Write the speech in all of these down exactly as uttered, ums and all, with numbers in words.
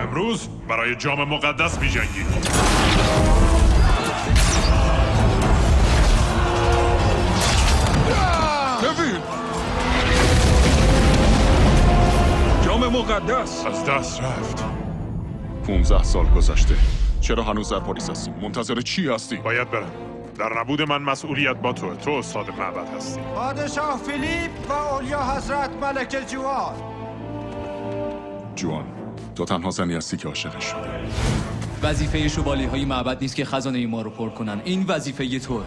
امروز برای جام مقدس می جنگیم. ببین جام مقدس از دست رفت. پونزده سال گذشته، چرا هنوز در پاریس هستی؟ منتظر چی هستی؟ باید برم. در نبود من مسئولیت با تو. تو استاد معبد هستی. پادشاه فیلیپ و اولیا حضرت ملک جوان. جوان، تو تنها زنی هستی که عاشقش شدی. وظیفه شوالیه‌های معبد نیست که خزانه ما رو پر کنن. این وظیفه توه.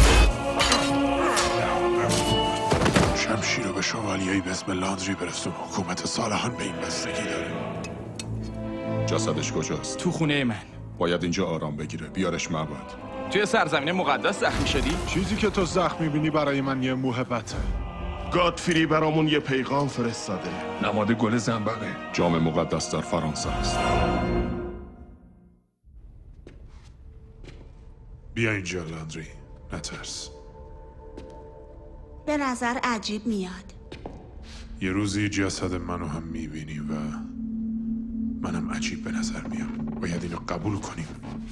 شمشیر رو به شوالیه‌ای به اسم لاندری برسون. حکومت صالحان به این بستگی داره. جسدش کجاست؟ تو خونه من. باید اینجا آرام بگیره. بیارش معبد. توی سرزمین مقدس زخمی شدی؟ چیزی که تو زخم می‌بینی برای من یه موهبته. گادفری برامون یه پیغام فرستاده. نماد گل زنبقه. جام مقدس در فرانسه است. بیا اینجا لاندری. نترس. به نظر عجیب میاد. یه روزی جسد منو هم میبینی و منم عجیب به نظر میام. باید اینو قبول کنیم.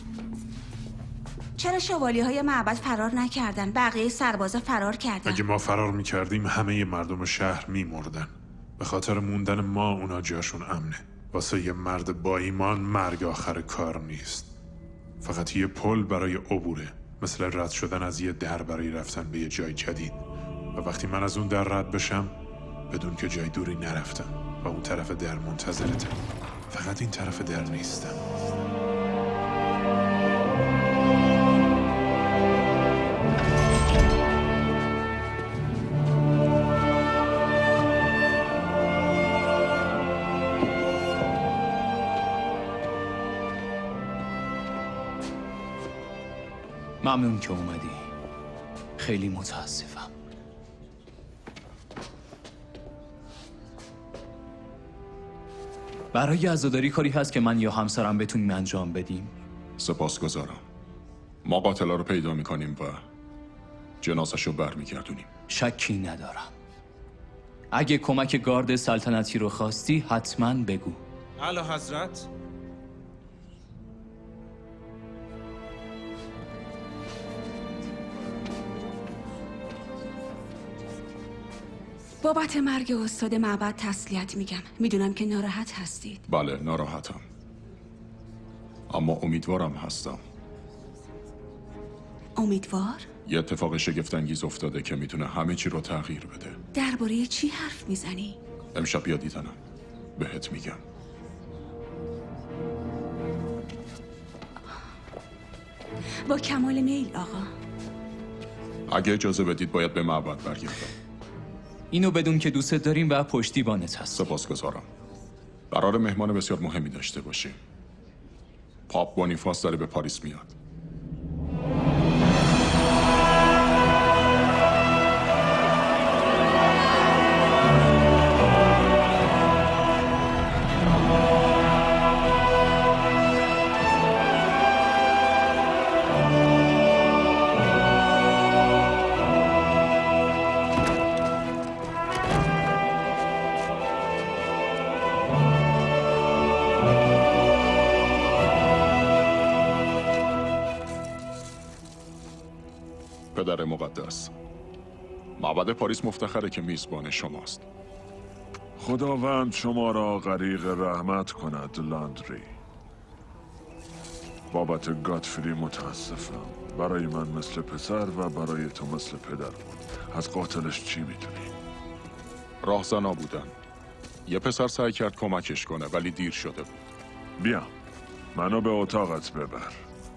چرا شوالیه‌های معبد فرار نکردن؟ بقیه سربازا فرار کردن. اگه ما فرار میکردیم همه مردم شهر میمردن. به خاطر موندن ما اونا جاشون امنه. واسه یه مرد با ایمان مرگ آخر کار نیست. فقط یه پل برای عبوره. مثل رد شدن از یه در برای رفتن به یه جای جدید. و وقتی من از اون در رد بشم بدون که جای دوری نرفتم و اون طرف در منتظرتم. فقط این طرف در نیستم. ممنون که اومدی. خیلی متاسفم. برای عزاداری کاری هست که من یا همسرم بتونیم انجام بدیم؟ سپاسگزارم. ما قاتلا رو پیدا میکنیم و جنازش رو برمیگردونیم. شکی ندارم. اگه کمک گارد سلطنتی رو خواستی حتما بگو. اعلی حضرت. بابت مرگ استاد معبد تسلیت میگم. میدونم که ناراحت هستید. بله ناراحتم، اما امیدوارم هستم. امیدوار؟ یه اتفاق شگفت‌انگیز افتاده که میتونه همه چی رو تغییر بده. درباره چی حرف میزنی؟ امشب بیا دیدنم، بهت میگم. با کمال میل آقا. اگه اجازه بدید باید به معبد برگردم. اینو بدون که دوست داریم و پشتیبانت هست. سپاسگزارم. قرار مهمان بسیار مهمی داشته باشیم. پاپ بونیفاس داره به پاریس میاد. پدر مقدس، معبد پاریس مفتخره که میزبان شماست. خداوند شما را غریق رحمت کند لاندری. بابت گادفری متاسفم. برای من مثل پسر و برای تو مثل پدر بود. از قاتلش چی میدونی؟ راهزنا بودن. یه پسر سعی کرد کمکش کنه ولی دیر شده بود. بیا منو به اتاقت ببر.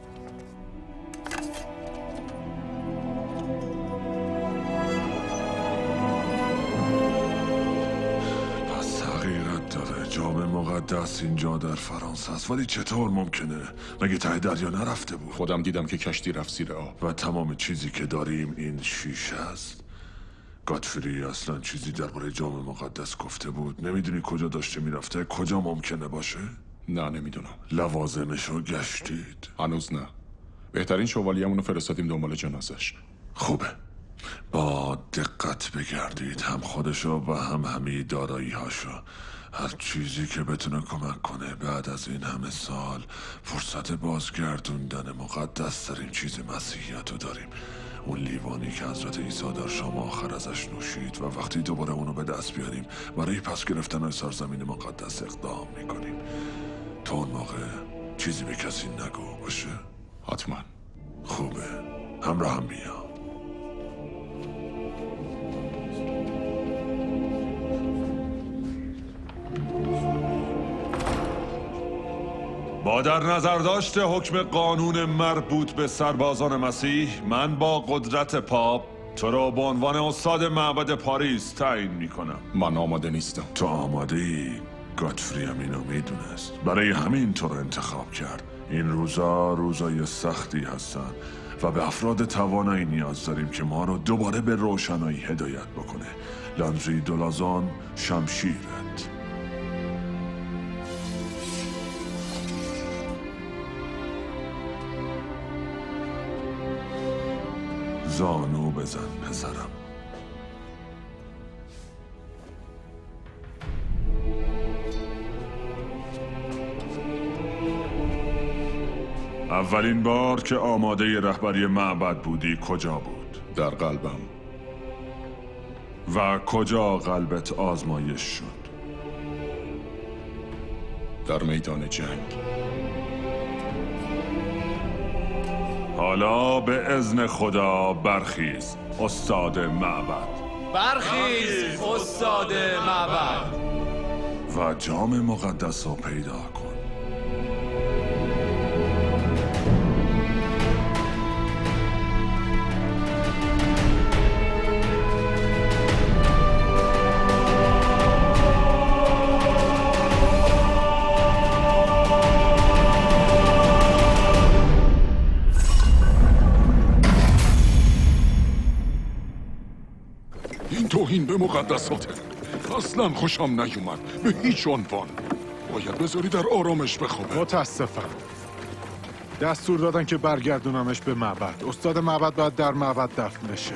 جام مقدس اینجا در فرانسه است، ولی چطور ممکنه؟ مگه ته دریا نرفته بود؟ خودم دیدم که کشتی رفت زیر آب. و تمام چیزی که داریم این شیشه است. گادفری اصلا چیزی درباره جام مقدس گفته بود؟ نمیدونی کجا داشته میرفته؟ کجا ممکنه باشه؟ نه نمیدونم. لوازمشو گشتید؟ هنوز نه. بهترین شوالیه‌مون رو فرستادیم دنبال جنازش. خوبه. با دقت بگردید، هم خودشو و هم همه دارایی‌هاشو. هر چیزی که بتونه کمک کنه بعد از این همه سال فرصت بازگردوندن مقدس ترین چیز مسیحیت رو داریم. اون لیوانی که حضرت عیسی در شام آخر ازش نوشید و وقتی دوباره اونو به دست بیاریم برای پس گرفتن از سرزمین مقدس اقدام میکنیم. تا اون موقع چیزی به کسی نگو باشه؟ حتما. خوبه، همراه هم بیا. با در نظر داشته حکم قانون مربوط به سربازان مسیح، من با قدرت پاپ تو را به عنوان استاد معبد پاریس تعیین میکنم. من آماده نیستم. تو آماده ای؟ گاتفری هم اینو میدونست، برای همین تو رو انتخاب کرد. این روزا روزای سختی هستن و به افراد توانایی نیاز داریم که ما رو دوباره به روشنایی هدایت بکنه. لاندری دولازان، شمشیرت. زانو بزن پسرم. اولین بار که آماده رهبری معبد بودی کجا بود؟ در قلبم. و کجا قلبت آزمایش شد؟ در میدان جنگ. حالا به اذن خدا برخیز استاد معبد. برخیز استاد معبد. و جام مقدس رو پیدا کن. توهین به مقدساته. اصلا خوشم نیومد به هیچ عنوان. باید بذاری در آرامش بخوابه. متاسفم. دستور دادن که برگردونمش به معبد. استاد معبد باید در معبد دفن بشه.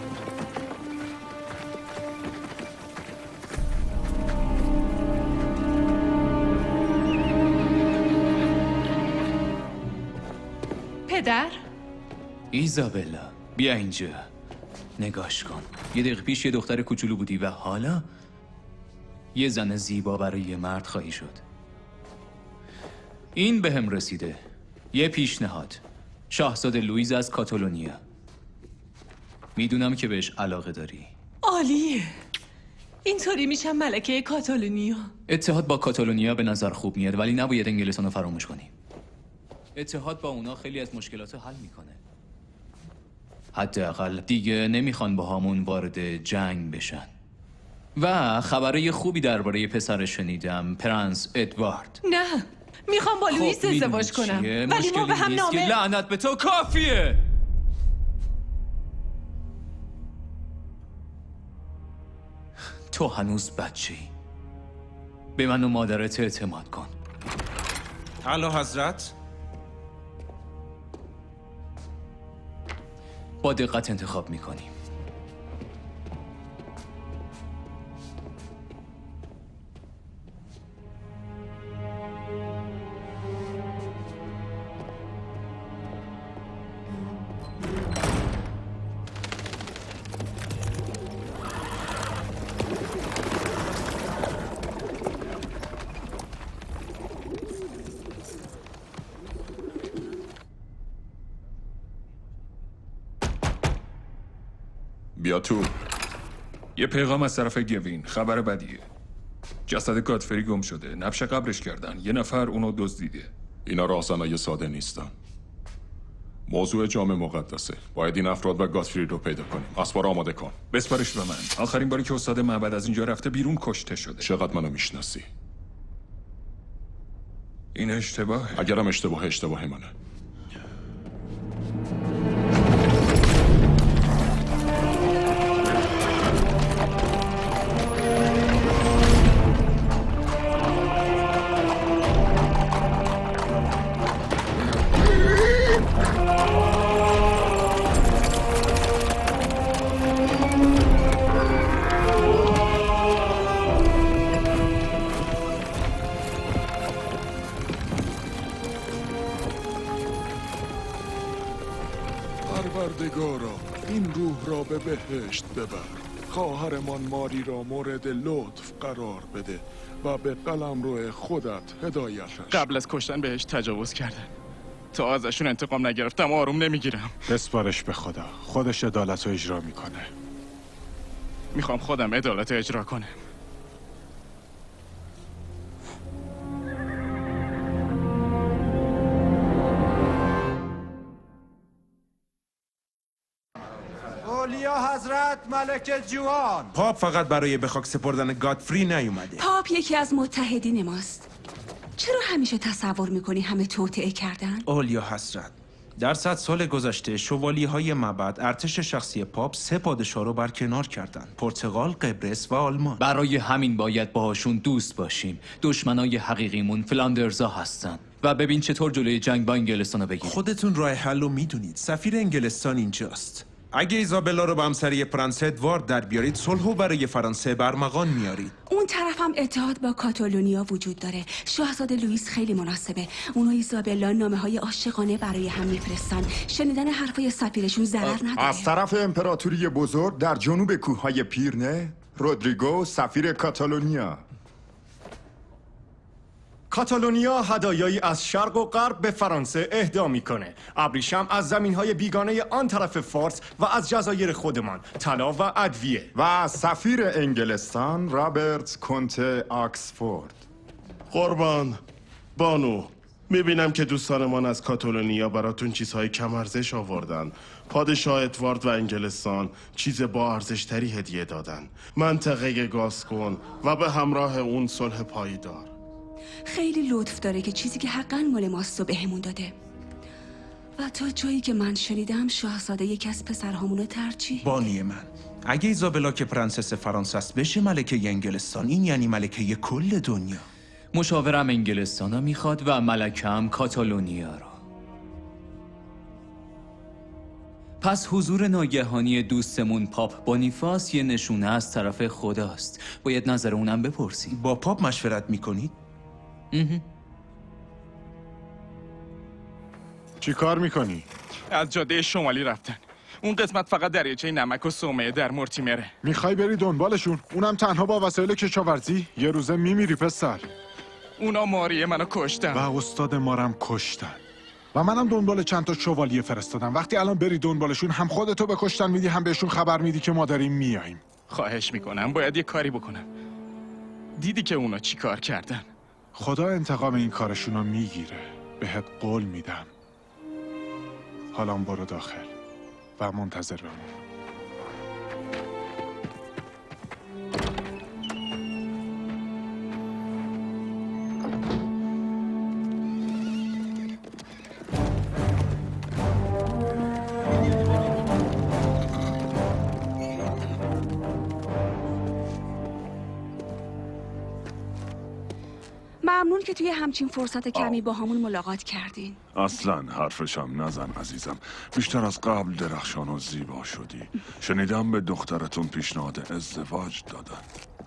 پدر؟ ایزابلا بیا اینجا. نگاش کن. یه دقیقه پیش یه دختر کوچولو بودی و حالا یه زن زیبا برای یه مرد خواهی شد. این به هم رسیده. یه پیشنهاد. شاهزاده لوئیز از کاتالونیا. میدونم که بهش علاقه داری. عالیه. اینطوری میشم ملکه کاتالونیا. اتحاد با کاتالونیا به نظر خوب میاد ولی نباید انگلستان رو فراموش کنیم. اتحاد با اونا خیلی از مشکلات حل میکنه. حداقل دیگه نمیخوان با همون وارد جنگ بشن. و خبرای خوبی درباره پسر شنیدم، پرنس ادوارد. نه، میخوام با لوئیس ازدواج کنم. ولی ما به هم نامه. لعنت به تو کافیه. تو هنوز بچه‌ای. به من و مادرت اعتماد کن. اعلی حضرت. با دقت انتخاب میکنیم. بیا تو. یه پیغام از طرف گوین. خبر بدیه. جسد گاتفری گم شده. نبش قبرش کردن. یه نفر اونو دزدیده. اینا راهزنای ساده نیستن. موضوع جام مقدسه. باید این افراد و گاتفری رو پیدا کنیم. اسبار آماده کن. بسپارش به من. آخرین باری که استاد معبد از اینجا رفته بیرون کشته شده. چقدر منو میشناسی؟ این اشتباهه. اگرم اشتباه اشتباه منه. پروردگارا این روح را به بهشت ببر. خواهرمان ماری را مورد لطف قرار بده و به قلمرو خودت هدایتش. قبل از کشتن بهش تجاوز کردن. تا ازشون انتقام نگرفتم آروم نمیگیرم. بسپارش به خدا، خودش عدالت رو اجرا میکنه. میخوام خودم عدالت رو اجرا کنم. اولیا حضرت ملک جوان. پاپ فقط برای به خاک سپردن گادفری نیومده. پاپ یکی از متحدین ماست. چرا همیشه تصور میکنی همه توطئه کردن؟ اولیا حضرت، در صد سال گذشته شوالیه های مبد ارتش شخصی پاپ سه پادشاه رو برکنار کردن: پرتغال، قبرس و آلمان. برای همین باید باهاشون دوست باشیم. دشمنای حقیقیمون فلاندرزا هستن. و ببین چطور جلوی جنگ با انگلستان رو بگیریم. خودتون راه حل رو میدونید. سفیر انگلستان اینجاست. اگه ایزابلا رو به همسری پرنس ادوارد در بیارید، صلحو برای فرانسه برمغان میارید. اون طرف هم اتحاد با کاتالونیا وجود داره. شاهزاده لوئیس خیلی مناسبه. اون و ایزابلا نامه های عاشقانه برای هم میفرستن. شنیدن حرفای سفیرشون ضرر نداره. از طرف امپراتوری بزرگ در جنوب کوههای پیرنه، رودریگو سفیر کاتالونیا. کاتالونیا هدایایی از شرق و غرب به فرانسه اهدا میکنه. ابریشم از زمینهای بیگانه آن طرف فارس و از جزایر خودمان، طلا و ادویه. و سفیر انگلستان رابرت کنت آکسفورد. قربان بانو، میبینم که دوستانمان از کاتالونیا براتون چیزهای کم ارزش آوردن. پادشاه ادوارد و انگلستان چیز با ارزش تری هدیه دادن: منطقه گاسکون و به همراه اون صلح پایدار. خیلی لطف داره که چیزی که حقاً مال ماست رو بهمون داده. و تا جایی که من شنیدم شاهزاده یکی از پسرهامون رو ترجیح بانی من، اگه ایزابلا که پرنسس فرانسه است بشه ملکه انگلستان، این یعنی ملکه کل دنیا. مشاورم انگلستان میخواد و ملکم کاتالونیا رو. پس حضور ناگهانی دوستمون پاپ بونیفاس یه نشونه از طرف خداست. باید نظر اونم بپرسیم. با پاپ مشورت میکنید؟ چی کار میکنی؟ از جاده شمالی رفتن. اون قسمت فقط دریاچه نمک و صومعه در مورتیمره. میخوای بری دنبالشون؟ اونم تنها با وسایل کشاورزی؟ یه روزه میمیری پسر. اونا ماریه منو کشتن و استاد مارم کشتن و منم دنبال چند تا شوالیه فرستادم. وقتی الان بری دنبالشون هم خودتو به کشتن میدی هم بهشون خبر میدی که ما داریم میاییم. خواهش میکنم باید یه کاری بکنم. دیدی که اونا چی کار کردن؟ خدا انتقام این کارشون رو میگیره. بهت قول میدم. حالا برو داخل و منتظر بمون. ممنون که توی همچین فرصت کمی با همون ملاقات کردین. اصلا حرفشم نزن عزیزم. بیشتر از قبل درخشان و زیبا شدی. شنیدم به دخترتون پیشنهاد ازدواج دادن.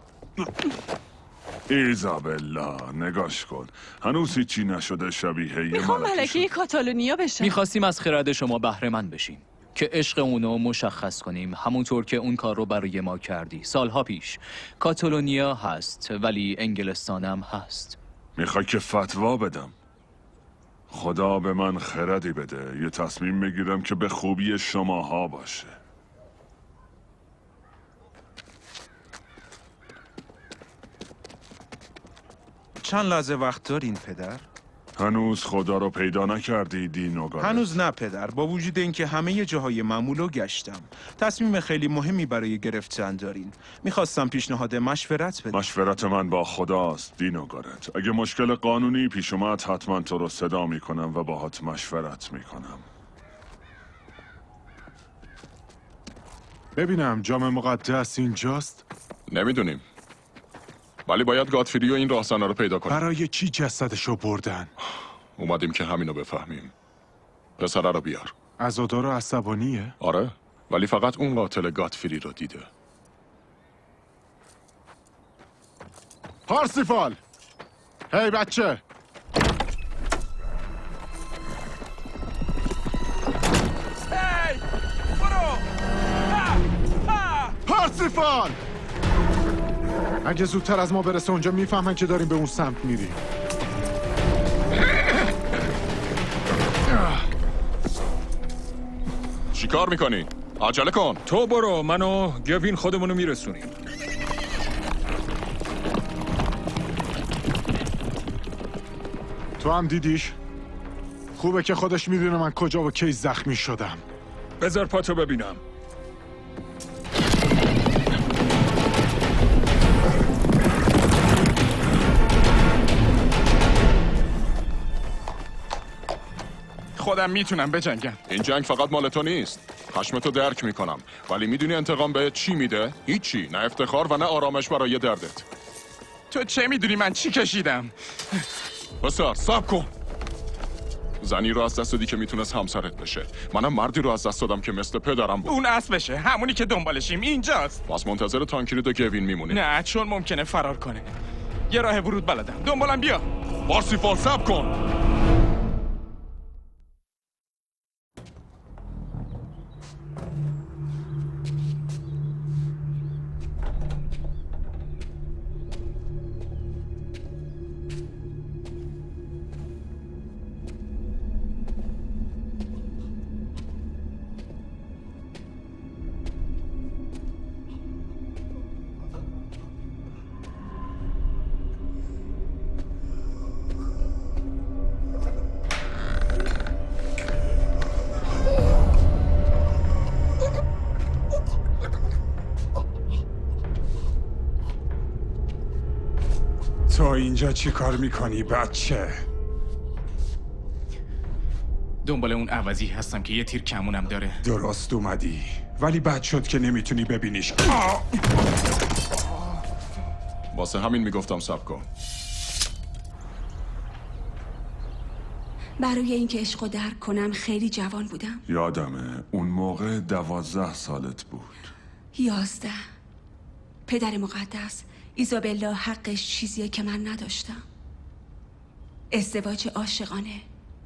ایزابلا نگاش کن، هنوز هیچی نشده، شبیه یه میخوام ملکه کاتالونیا بشم. میخواستیم از خرد شما بهره مند بشیم که عشق اونو مشخص کنیم، همونطور که اون کار رو برای ما کردی سالها پیش. کاتالونیا هست ولی انگلستانم هست. میخوای که فتوا بدم؟ خدا به من خردی بده، یه تصمیم بگیرم که به خوبی شماها باشه. چند لحظه وقت دارین پدر؟ هنوز خدا رو پیدا نکردی دینوگارت؟ هنوز نه پدر، با وجود اینکه همه جاهای معمول رو گشتم. تصمیم خیلی مهمی برای گرفتن دارین. میخواستم پیشنهاد مشورت بدم. مشورت من با خداست دینوگارت. اگه مشکل قانونی پیش اومد حتما تو رو صدا میکنم و باهات مشورت میکنم. ببینم جام مقدس اینجاست؟ نمیدونیم، ولی باید گادفری و این راهزنه رو پیدا کنیم. برای چی جسدشو بردن؟ اومدیم که همینو بفهمیم. پسره رو بیار. عزادار و عصبانیه؟ آره، ولی فقط اون قاتل گادفری رو دیده. پارسیفال! هی بچه! هی! پارسیفال! اگه زودتر از ما برسه اونجا میفهمن که داریم به اون سمت میریم. چی کار میکنی؟ عجله کن. تو برو، من و گوین خودمونو میرسونیم. تو هم دیدیش؟ خوبه که خودش میدونه من کجا و کی زخمی شدم. بذار پاتو ببینم. خودم میتونم بجنگم. این جنگ فقط مال تو نیست. خشمتو درک میکنم، ولی میدونی انتقام به چی میده؟ هیچی، نه افتخار و نه آرامش برای دردت. تو چه میدونی من چی کشیدم؟ پسر صبر کن. زنی رو از دست دادی که میتونست همسرت بشه. منم مردی رو از دست دادم که مثل پدرم بود. اون اسبشه، همونی که دنبالشیم اینجاست. پس منتظر تانکرید و گوین میمونی؟ نه، چون ممکنه فرار کنه. یه راه ورود بلدم، دنبالم بیا. پارسیفال صبر کن. تو اینجا چی کار میکنی بچه؟ دنبال اون عوضی هستم که یه تیر کمونم داره. درست اومدی، ولی بد شد که نمیتونی ببینیش. واسه همین میگفتم صبر کن. برای اینکه عشقو درک کنم خیلی جوان بودم. یادمه اون موقع دوازده سالت بود. یازده. پدر مقدس، ایزابلا حقش چیزیه که من نداشتم. ازدواج عاشقانه.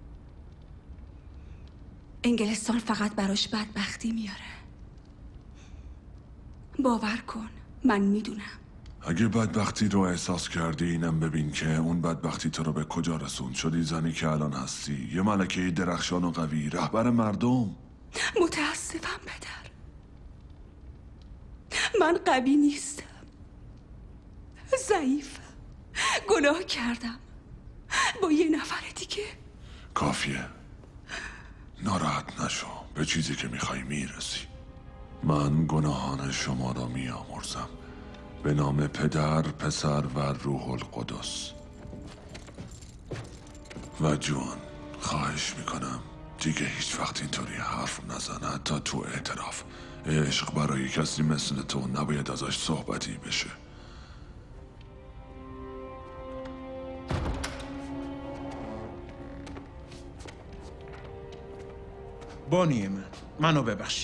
انگلستان فقط براش بدبختی میاره. باور کن، من میدونم. اگه بدبختی رو احساس کردی اینم ببین که اون بدبختی تو رو به کجا رسوند. شدی زنی که الان هستی، یه ملکه درخشان و قوی، رهبر مردم. متاسفم پدر، من قوی نیستم، ضعیفم، گناه کردم با یه نفر دیگه. کافیه، ناراحت نشو، به چیزی که میخوای میرسی. من گناهان شما را میامرزم به نام پدر، پسر و روح القدس. و جوان، خواهش میکنم دیگه هیچ وقت اینطوری حرف نزن، حتی تو اعتراف. عشق برای کسی مثل تو نباید ازش صحبتی بشه. بانی من، منو ببخشی.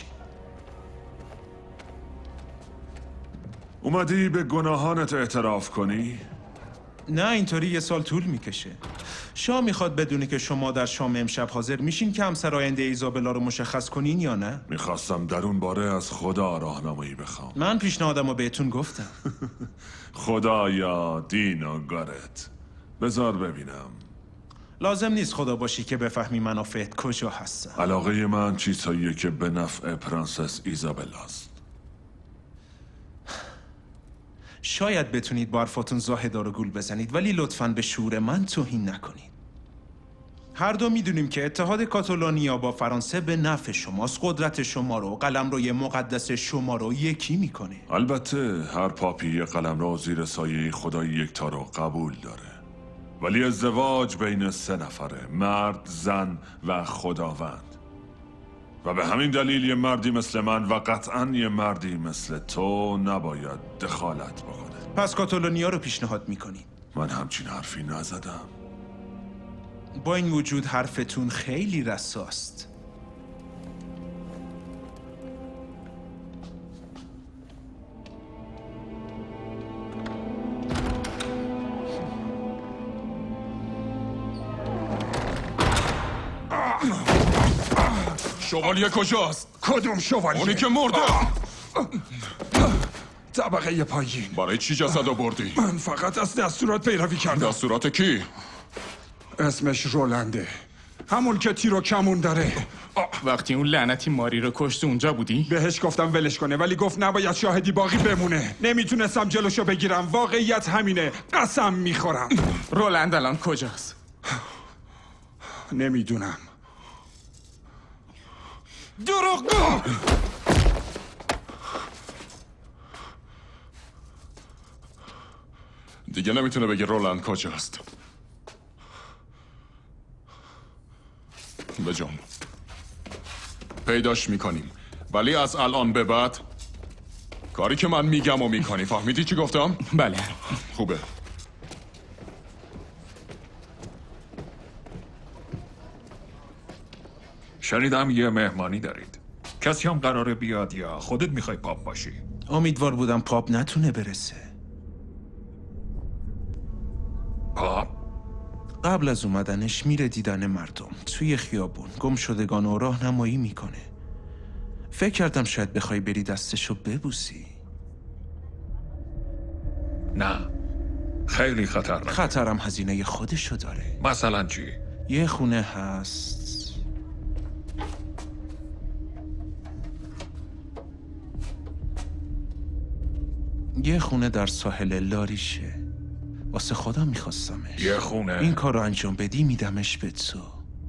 اومدی به گناهانت اعتراف کنی؟ نه، اینطوری یه سال طول میکشه. شاه میخواد بدونه که شما در شام امشب حاضر میشین که همسر آینده ایزابلا رو مشخص کنین یا نه؟ میخواستم در اون باره از خدا راهنمایی بخوام. من پیشنهادمو بهتون گفتم. خدا یا دین و گارت؟ بذار ببینم. لازم نیست خدا باشی که بفهمی من و فهد کجا هستم. علاقه من چیزهاییه که به نفع پرنسس ایزابلاست. شاید بتونید با حرفاتون زاهدار رو گول بزنید، ولی لطفاً به شعور من توهین نکنید. هر دو میدونیم که اتحاد کاتالونیا با فرانسه به نفع شماست. قدرت شما رو، قلمروی مقدس شما رو یکی میکنه. البته هر پاپی قلمرو زیر سایه خدای یکتا رو قبول داره، ولی ازدواج بین سه نفره، مرد، زن و خداوند. و به همین دلیل یه مردی مثل من و قطعاً یه مردی مثل تو نباید دخالت بکنه. پس کاتالونیا رو پیشنهاد میکنی؟ من همچین حرفی نزدم. با این وجود حرفتون خیلی رساست. شوالیه کجاست؟ کدوم شوالیه؟ اونی که مرده. طبقه پایین. برای چی جسد آوردی؟ من فقط از دستورات پیروی کردم. دستورات کی؟ اسمش رولنده، همون که تیر و کمون داره. وقتی اون لعنتی ماری رو کشت اونجا بودی؟ بهش گفتم ولش کنه ولی گفت نباید شاهدی باقی بمونه. نمیتونستم جلوشو بگیرم. واقعیت همینه. قسم میخورم. رولند الان کجاست؟ نمیدونم. دروغگو! دیگه نمیتونه بگه رولند کجاست. بجام پیداش میکنیم ولی از الان به بعد کاری که من میگم و میکنی. فهمیدی چی گفتم؟ بله. خوبه. شنیدم یه مهمانی دارید. کسی هم قراره بیاد یا خودت میخوای پاپ باشی؟ امیدوار بودم پاپ نتونه برسه. پاپ؟ قبل از اومدنش میره دیدن مردم توی خیابون، گم شدگان و راهنمایی میکنه. فکر کردم شاید بخوای بری دستشو ببوسی. نه، خیلی خطرناکه. خطرم هزینه خودشو داره. مثلا چی؟ یه خونه هست یه خونه در ساحل لاریشه. واسه خودم میخواستمش. یه خونه؟ این کار رو انجام بدی میدمش به تو.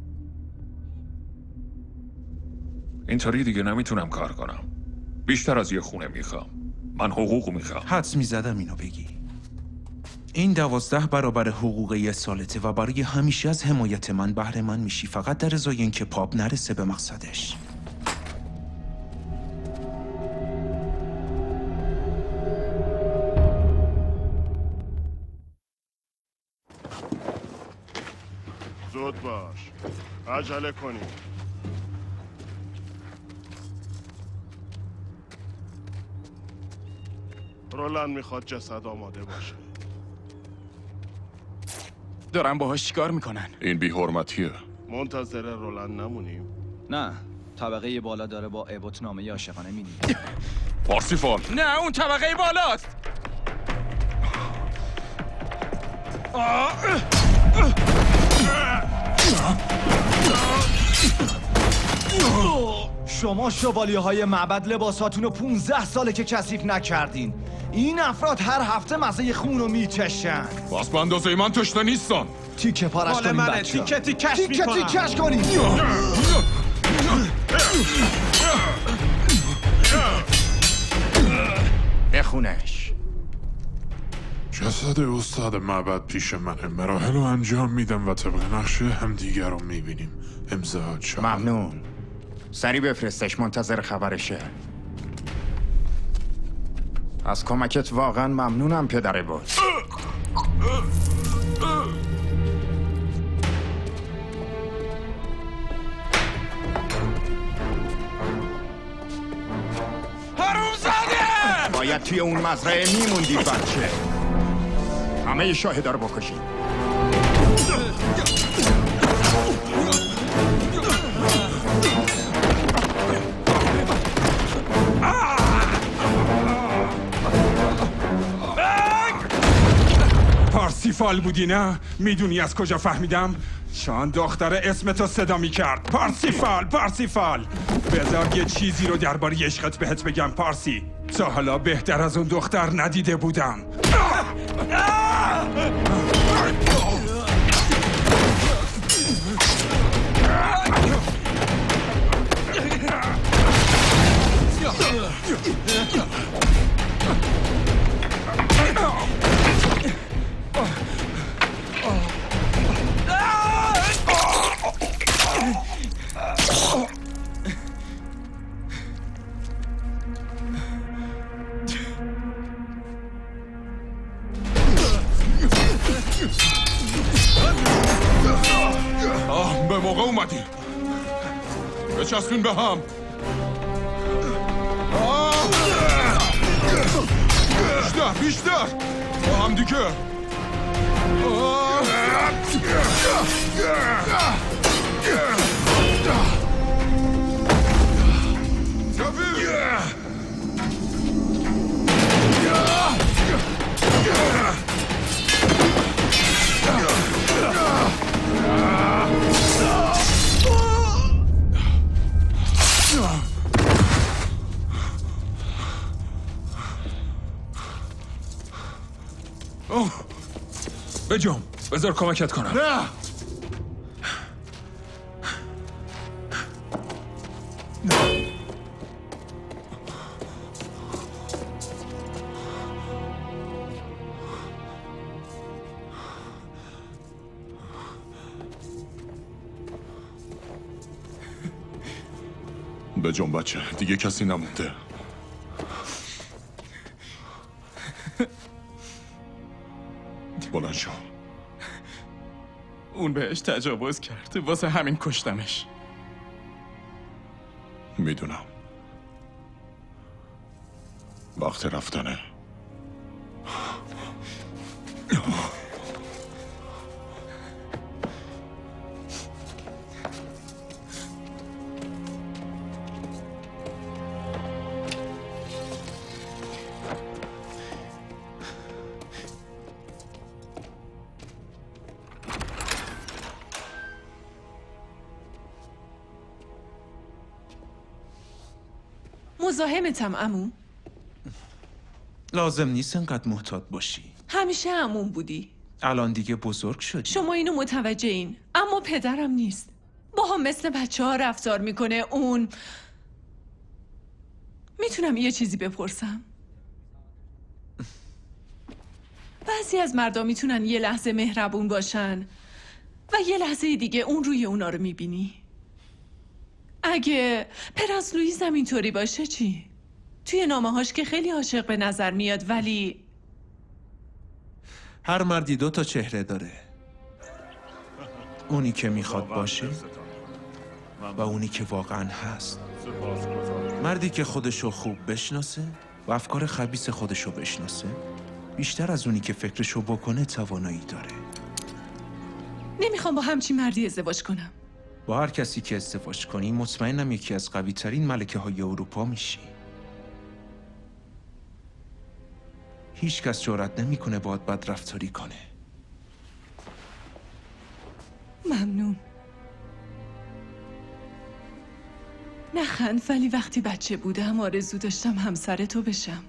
اینطوری دیگه نمیتونم کار کنم. بیشتر از یه خونه میخوام. من حقوق میخوام. حدس میزدم اینو بگی. این دوازده برابر حقوق یه سالته و برای همیشه از حمایت من بهره من میشی، فقط در ازای این که پاپ نرسه به مقصدش. زود باش، عجله کنیم. رولند میخواد جسد آماده باشه. دارن باهاش چیکار میکنن؟ این بی حرمتیه. منتظر رولند نمونیم؟ نه، طبقه بالا داره با ابوت نامه عاشقانه می‌نویسه. پارسیفال. نه، اون طبقه بالاست. شما شوالیه های معبد لباساتون رو پونزده ساله که کثیف نکردین. این افراد هر هفته مزه خون رو میچشن. بس به اندازه من تشنه نیستن. تیکه پارش کنیم بچه ها. تیکه تیکش تیکه میکنم. تیکش کنیم. بخونش. جسد استاد معبد پیش منه. مراحل رو انجام میدم و طبق نقشه همدیگر رو میبینیم. امضا چاپ. ممنون. سری بفرستش، منتظر خبرشه. از کمکت واقعا ممنونم پدر بود. حرومزاده! باید توی اون مزرعه میموندید بچه. همه شاهدا رو بکشید. پارسیفال بودی نه؟ میدونی از کجا فهمیدم؟ چون دختر اسمتو صدا میکرد. پارسیفال، پارسیفال. بذار یه چیزی رو درباره عشقت بهت بگم پارسی. تا حالا بهتر از اون دختر ندیده بودم. آه، به موقع اومدی. بچسبین به هم. بیشتر بیشتر با هم دیگه. بجم بذار کمکت کنم. نه بجم بچه، دیگه کسی نمونده. بلند شو. اون بهش تجاوز کرد، واسه همین کشتمش. میدونم وقت رفتنه. مزاحمتم عمو. لازم نیست انقدر محتاط باشی. همیشه عموم بودی. الان دیگه بزرگ شدی. شما اینو متوجه این، اما پدرم نیست. با هم مثل بچه ها رفتار میکنه. اون میتونم یه چیزی بپرسم؟ بعضی از مردم میتونن یه لحظه مهربون باشن و یه لحظه دیگه اون روی اونا رو میبینی. اگه پرنس لوئیس هم اینطوری باشه چی؟ توی نامه هاش که خیلی عاشق به نظر میاد، ولی هر مردی دو تا چهره داره. اونی که میخواد باشه و اونی که واقعا هست. مردی که خودشو خوب بشناسه و افکار خبیث خودشو بشناسه بیشتر از اونی که فکرشو بکنه توانایی داره. نمیخوام با همچین مردی ازدواج کنم. با هر کسی که ازدواج کنی مطمئنم یکی از قوی ترین ملکه های اروپا میشی. هیچ کس جرأت نمیکنه باهات بد رفتاری کنه. ممنون. نخند، ولی وقتی بچه بودم آرزو داشتم همسر تو بشم.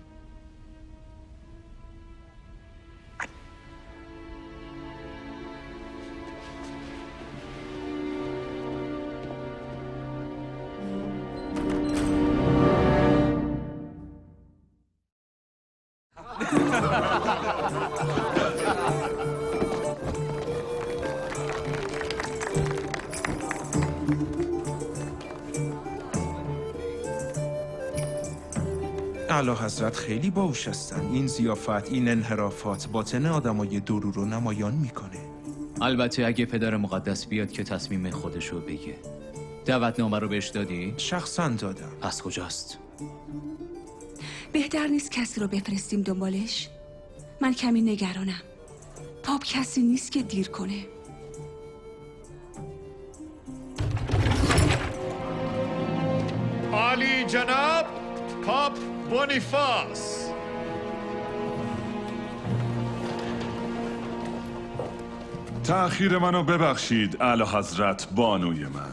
اعلی حضرت خیلی باهوش هستن. این ضیافت، این انحرافات باطن آدمای دورو رو نمایان میکنه. البته اگه پدر مقدس بیاد که تصمیم خودشو بگه. دعوتنامه رو بهش دادی؟ شخصا دادم. از کجاست؟ بهتر نیست کسی رو بفرستیم دنبالش؟ من کمی نگرانم. پاپ کسی نیست که دیر کنه. عالی جناب پاپ بونیفاس. تأخیر منو ببخشید اعلی حضرت بانوی من.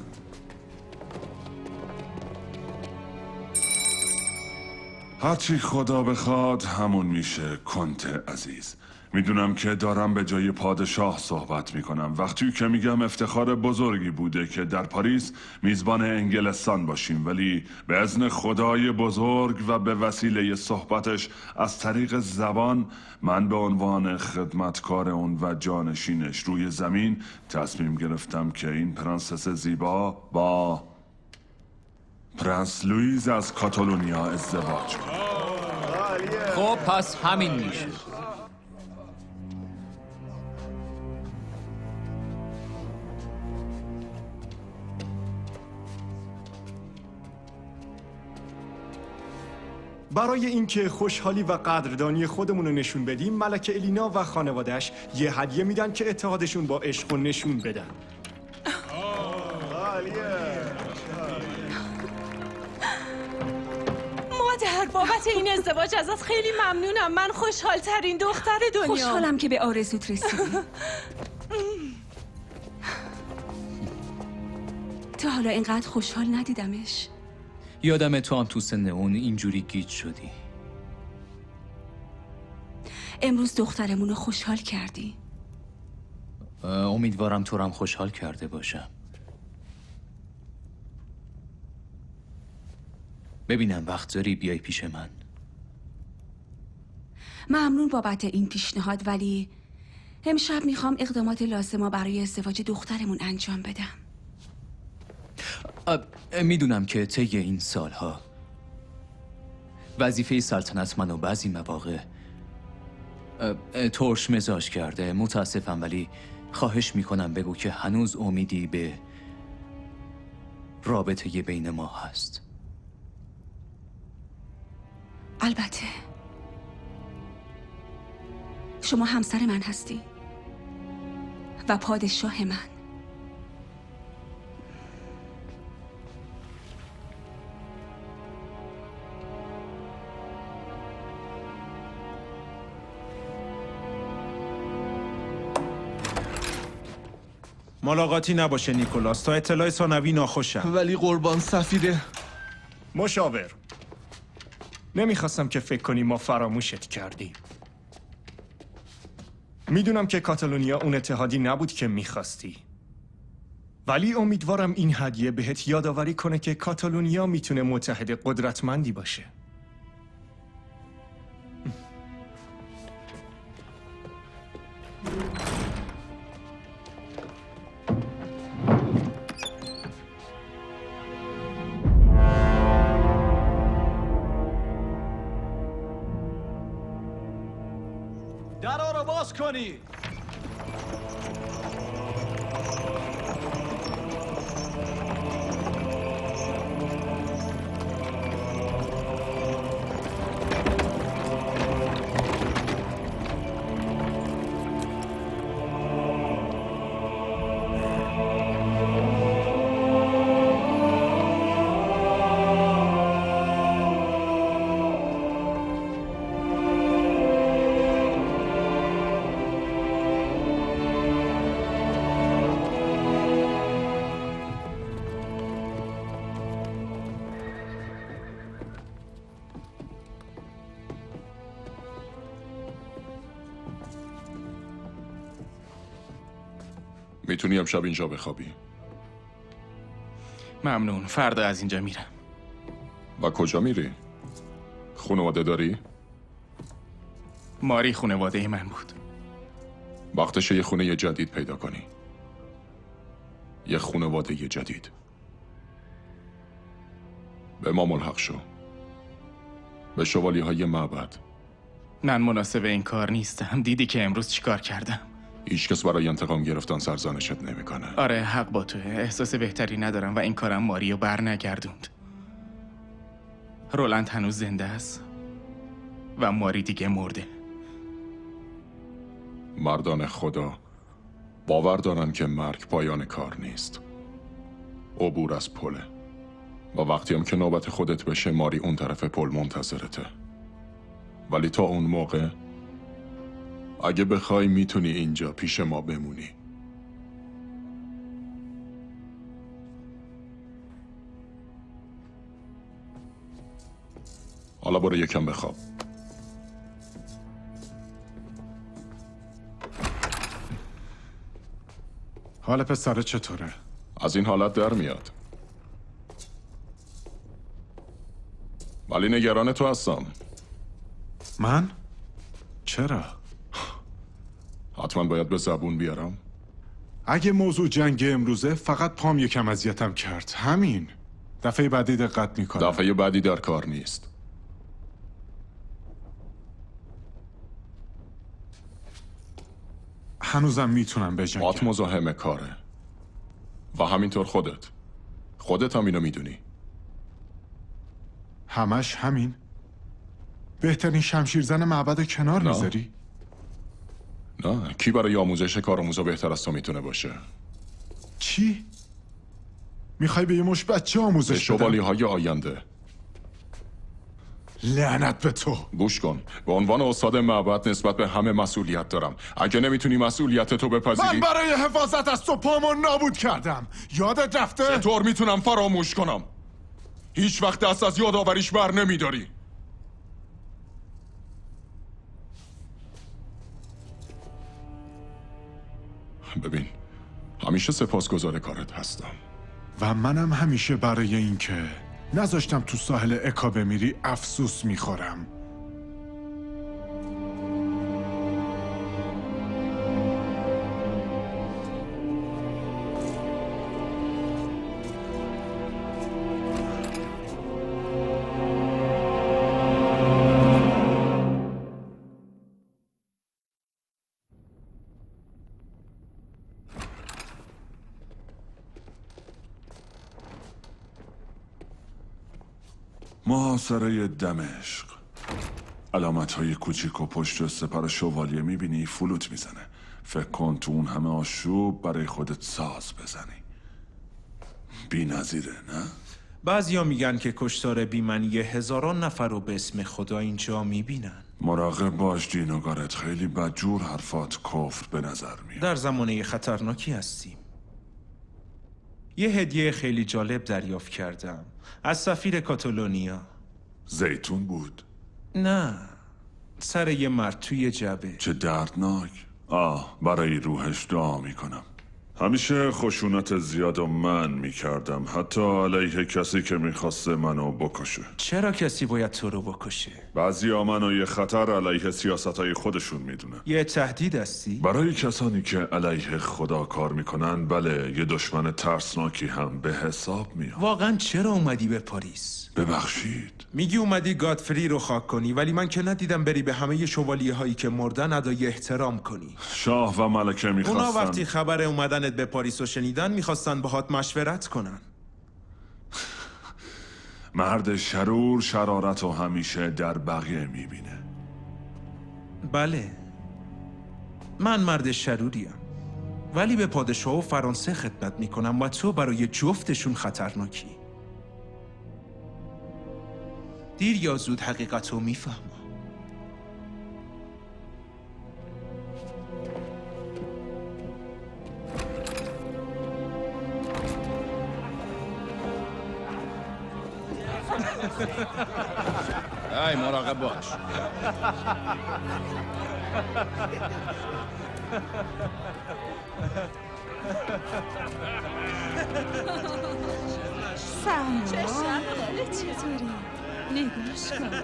هرچی خدا بخواد همون میشه کنت عزیز. میدونم که دارم به جای پادشاه صحبت میکنم وقتی که میگم افتخار بزرگی بوده که در پاریس میزبان انگلستان باشیم، ولی به اذن خدای بزرگ و به وسیله صحبتش از طریق زبان من به عنوان خدمتکار اون و جانشینش روی زمین تصمیم گرفتم که این پرنسس زیبا با پرنس لوئیس از کاتالونیا ازدواج کنه. خب پس همین میشه. برای اینکه خوشحالی و قدردانی خودمون رو نشون بدیم، ملکه الینا و خانواده‌اش یه هدیه میدن که اتحادشون با عشق رو نشون بدن. مادر، بابت این ازدواج ازت خیلی ممنونم. من خوشحال ترین دختر دنیا. خوشحالم که به آرزوت رسیدی. تا حالا اینقدر خوشحال ندیدمش. یادم تو هم تو سن اون اینجوری گیج شدی. امروز دخترمون رو خوشحال کردی. امیدوارم تو رو هم خوشحال کرده باشم. ببینم وقت داری بیای پیش من. ممنون بابت این پیشنهاد، ولی امشب میخوام اقدامات لازم برای ازدواج دخترمون انجام بدم. میدونم که طی این سالها وظیفه سلطنت منو بعضی مواقع ترش مزاج کرده. متاسفم، ولی خواهش میکنم بگو که هنوز امیدی به رابطه بین ما هست. البته شما همسر من هستی و پادشاه من. ملاقاتی نباشه نیکولاس، تا اطلاع ثانوی ناخوشم. ولی قربان سفیره. مشاور، نمیخواستم که فکر کنی ما فراموشت کردیم. میدونم که کاتالونیا اون اتحادی نبود که میخواستی، ولی امیدوارم این هدیه بهت یادآوری کنه که کاتالونیا میتونه متحد قدرتمندی باشه. درا رو باز کنی. میتونی امشب اینجا بخوابی؟ ممنون، فردا از اینجا میرم. و کجا میری؟ خانواده داری؟ ماری خانواده من بود. وقتشه یه خونه جدید پیدا کنی. یه خانواده جدید. به ما ملحق شو. به شوالی های معبد. من مناسب این کار نیستم. دیدی که امروز چیکار کردم؟ هیچ کس برای انتقام گرفتن سرزنشت نمیکنه. آره، حق با توه. احساس بهتری ندارم و این کارم ماریو بر نگردوند. رولند هنوز زنده است و ماری دیگه مرده. مردان خدا باور دارن که مرگ پایان کار نیست. عبور از پله. و وقتی هم که نوبت خودت بشه ماری اون طرف پل منتظرته. ولی تا اون موقع اگه بخوای میتونی اینجا پیش ما بمونی. حالا برو یکم بخواب. حال پسره چطوره؟ از این حالت در میاد. ولی نگران تو هستم. من؟ چرا؟ حتما باید به زبون بیارم. اگه موضوع جنگ امروزه فقط پام یکم اذیتم کرد. همین. دفعه بعدی دقت میکنم. دفعه بعدی در کار نیست. هنوزم میتونم بجنگم. آت مزاحم کاره. و همینطور خودت. خودت هم اینو میدونی. همش همین؟ بهترین شمشیرزن معبد کنار نه. میذاری؟ نه، کی برای آموزش کارآموزا بهتر از تو میتونه باشه؟ چی؟ میخوای به یه مش بچه آموزش بدم؟ شوالی های آینده. لعنت به تو. گوش کن، به عنوان استاد معبد نسبت به همه مسئولیت دارم. اگه نمیتونی مسئولیت تو بپذیری. من برای حفاظت از تو پامو نابود کردم. یادت رفته؟ چطور میتونم فراموش کنم؟ هیچ وقت دست از یادآوریش بر نمیداری. ببین، همیشه سپاسگزار کارت هستم. و منم همیشه برای اینکه نذاشتم تو ساحل اکا بمیری افسوس میخورم. محاصره دمشق. علامت های کوچیک و پشت سپر شوالیه میبینی فلوت میزنه. فکر کن تو اون همه آشوب برای خودت ساز بزنی. بی نظیره نه؟ بعضیا میگن که کشتار بیمنی هزاران نفر رو به اسم خدا اینجا میبینن. مراقب باش دینوگارت، خیلی بدجور حرفات کفر به نظر میاد. در زمانه خطرناکی هستیم. یه هدیه خیلی جالب دریافت کردم از سفیر کاتالونیا. زیتون بود؟ نه، سر یه مرد توی جبه. چه دردناک. آه، برای روحش دعا میکنم. همیشه خشونت زیاد و من میکردم، حتی علیه کسی که میخواسته منو بکشه. چرا کسی باید تو رو بکشه؟ بعضی ها منو یه خطر علیه سیاست های خودشون میدونن. یه تهدید هستی؟ برای کسانی که علیه خدا کار میکنن بله، یه دشمن ترسناکی هم به حساب میاد. واقعا چرا اومدی به پاریس؟ ببخشید. میگی اومدی گادفری رو خاک کنی، ولی من که ندیدم بری به همه شوالیه هایی که مردن ادای احترام کنی. شاه و ملکه میخواستن. اونا وقتی خبر اومدنت به پاریس رو شنیدن میخواستن باهات مشورت کنن. مرد شرور شرارت رو همیشه در بقیه میبینه. بله، من مرد شروریم، ولی به پادشاه و فرانسه خدمت میکنم و تو برای جفتشون خطرناکی. دیر یا زود حقیقت رو میفهمم. ای مراقب باش. سلام. چطوری؟ نگاش کن.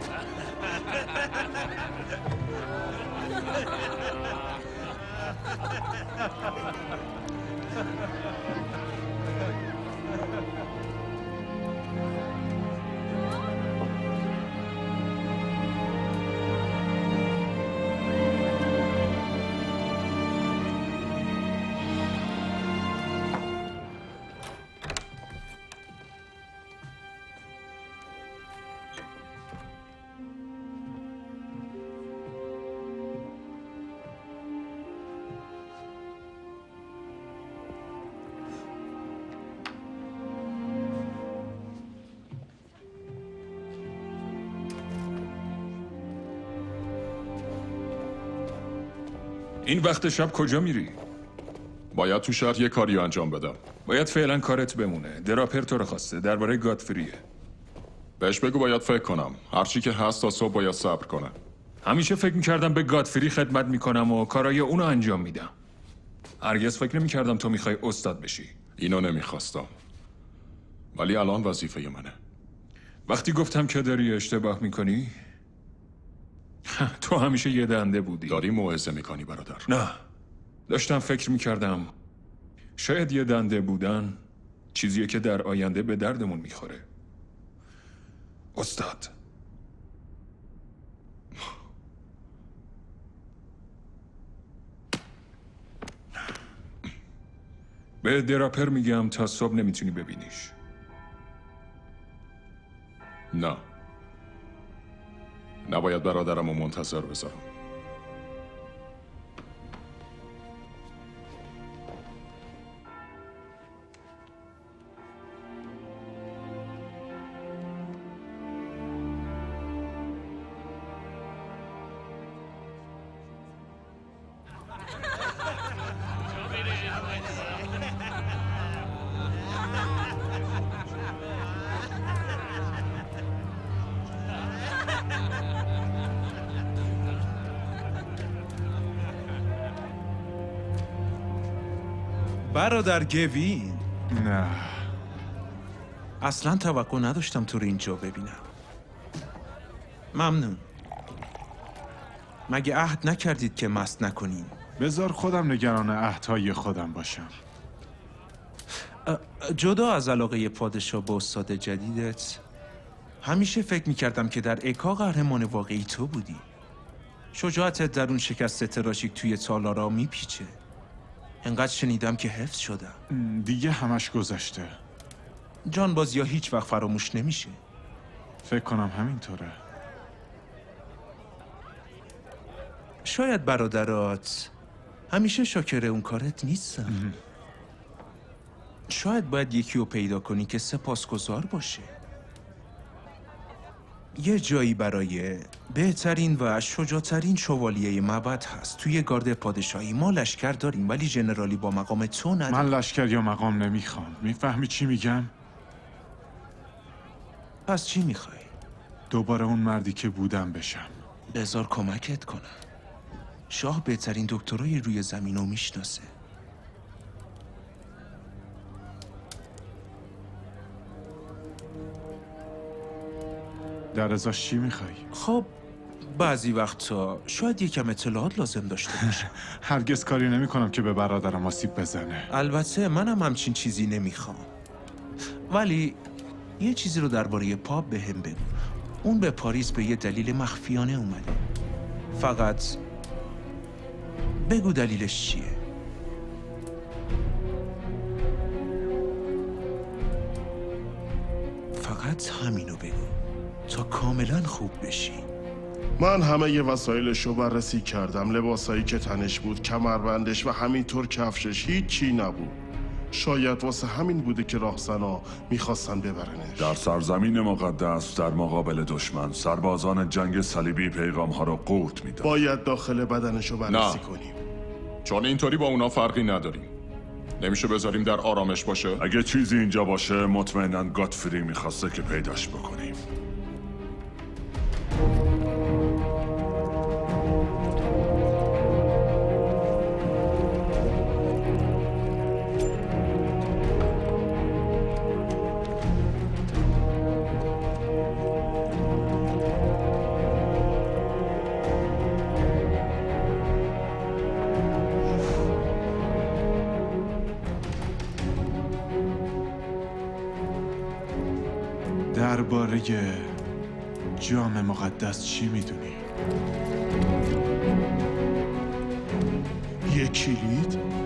این وقت شب کجا میری؟ باید تو شهر یه کاری انجام بدم. باید فعلا کارت بمونه. دراپر تو رو خواسته درباره گادفریه. بهش بگو باید فکر کنم. هرچی که هست تا صبح باید صبر کنه. همیشه فکر میکردم به گادفری خدمت میکنم و کارای اونو انجام میدم. هرگز فکر نمیکردم تو میخوای استاد بشی. اینو نمیخواستم، ولی الان وظیفه منه. وقتی گفتم که داری اشتباه میکنی، تو همیشه یه دنده بودی. داری موعظه میکنی برادر؟ نه، داشتم فکر میکردم شاید یه دنده بودن چیزیه که در آینده به دردمون میخوره. استاد، به دراپر میگم تا صبح نمیتونی ببینیش. نه، نباید برادرم رو منتظر بذارم. برادر گوین. نه اصلا توقع نداشتم تو رو اینجا ببینم. ممنون. مگه عهد نکردید که مست نکنین؟ بذار خودم نگران عهدهای خودم باشم. جدا از علاقه پادشاه با استاد جدیدت، همیشه فکر میکردم که در اکا قهرمان واقعی تو بودی. شجاعتت در اون شکست تراشیک توی تالارا میپیچه. انقدر شنیدم که حفظ شدم. دیگه همش گذشته. جانبازی ها هیچ وقت فراموش نمیشه. فکر کنم همینطوره. شاید برادرات همیشه شاکر اون کارت نیستن. شاید باید یکی رو پیدا کنی که سپاسگزار باشه. یه جایی برای بهترین و شجاعترین شوالیه معبد هست. توی گارد پادشاهی ما لشکر داریم ولی ژنرالی با مقام تو نداریم. من لشکر یا مقام نمیخوام. میفهمی چی میگم؟ پس چی میخوای؟ دوباره اون مردی که بودم بشم. بذار کمکت کنم. شاه بهترین دکترای روی زمین رو میشناسه. در ازاش چی میخوای؟ خب بعضی وقتا شاید یکم اطلاعات لازم داشته باشه. هرگز کاری نمیکنم که به برادرم آسیب بزنه. البته منم همچین چیزی نمیخوام. ولی یه چیزی رو درباره پاپ بهم بگو. اون به پاریس به یه دلیل مخفیانه اومده. فقط بگو دلیلش چیه؟ فقط همینو بگو تا کاملا خوب بشی. من همه ی وسایلش رو بررسی کردم. لباسایی که تنش بود، کمربندش و همینطور کفشش، هیچی نبود. شاید واسه همین بوده که راهزنا میخواستن ببرنش. در سرزمین مقدس در مقابل دشمن سربازان جنگ صلیبی پیغام ها رو قورت میدن. باید داخل بدنش رو بررسی نه. کنیم. چون اینطوری با اونا فرقی نداریم. نمیشه بذاریم در آرامش باشه؟ اگه چیزی اینجا باشه مطمئناً گاتفری میخواسته که پیداش بکنیم. درباره جام مقدس چی میدونی؟ یه کلید؟